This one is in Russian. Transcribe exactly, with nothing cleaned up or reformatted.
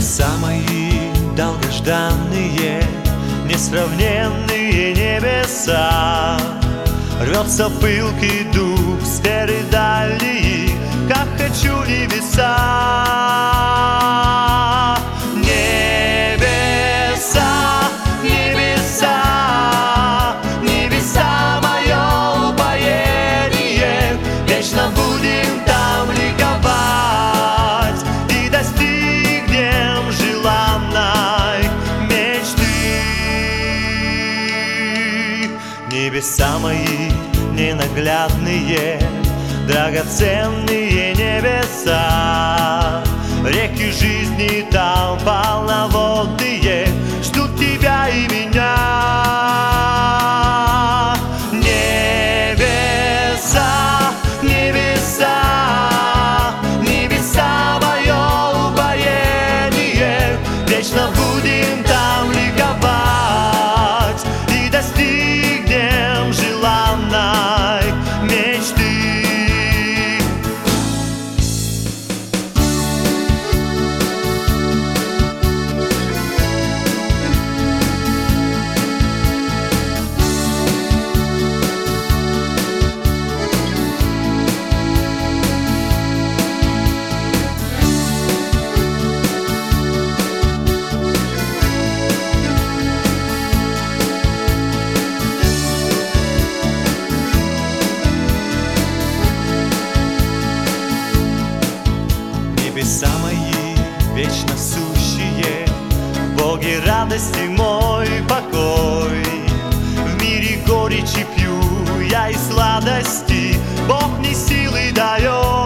Небеса мои долгожданные, несравненные небеса, рвется пылкий дух сферы дальние, как хочу небеса. Небеса, небеса, небеса мое упоение, вечно будем там ликовать и достигнем желанной мечты. Небеса мои ненаглядные, драгоценные небеса, реки жизни там полноводные ждут тебя и меня. Небеса, небеса, небеса мое упоение, вечно будем там ликовать и достигнем желанной мечты. Небеса мои вечно сущие, Боги радости мой покой. В мире горечи пью я и сладости, Бог мне силы дает.